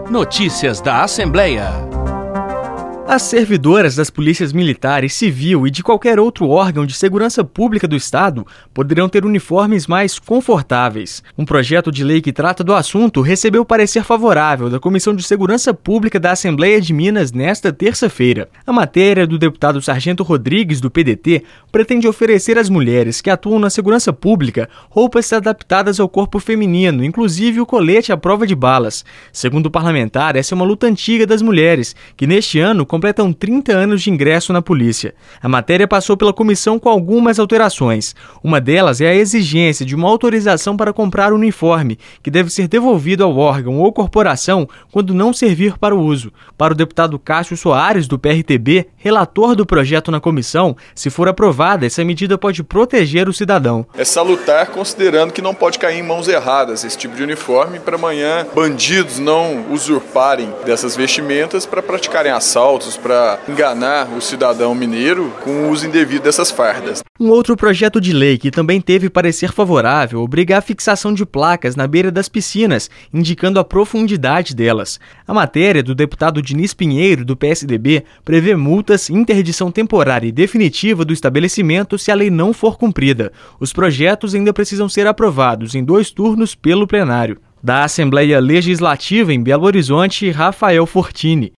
Notícias da Assembleia. As servidoras das polícias militares, civil e de qualquer outro órgão de segurança pública do Estado poderão ter uniformes mais confortáveis. Um projeto de lei que trata do assunto recebeu parecer favorável da Comissão de Segurança Pública da Assembleia de Minas nesta terça-feira. A matéria do deputado Sargento Rodrigues, do PDT, pretende oferecer às mulheres que atuam na segurança pública roupas adaptadas ao corpo feminino, inclusive o colete à prova de balas. Segundo o parlamentar, essa é uma luta antiga das mulheres, que neste ano completam 30 anos de ingresso na polícia. A matéria passou pela comissão com algumas alterações. Uma delas é a exigência de uma autorização para comprar o uniforme, que deve ser devolvido ao órgão ou corporação quando não servir para o uso. Para o deputado Cássio Soares, do PRTB, relator do projeto na comissão, se for aprovada, essa medida pode proteger o cidadão. É salutar, considerando que não pode cair em mãos erradas esse tipo de uniforme para amanhã bandidos não usurparem dessas vestimentas para praticarem assaltos, para enganar o cidadão mineiro com o uso indevido dessas fardas. Um outro projeto de lei que também teve parecer favorável obriga a fixação de placas na beira das piscinas, indicando a profundidade delas. A matéria do deputado Diniz Pinheiro, do PSDB, prevê multas, interdição temporária e definitiva do estabelecimento se a lei não for cumprida. Os projetos ainda precisam ser aprovados em 2 turnos pelo plenário. Da Assembleia Legislativa em Belo Horizonte, Rafael Fortini.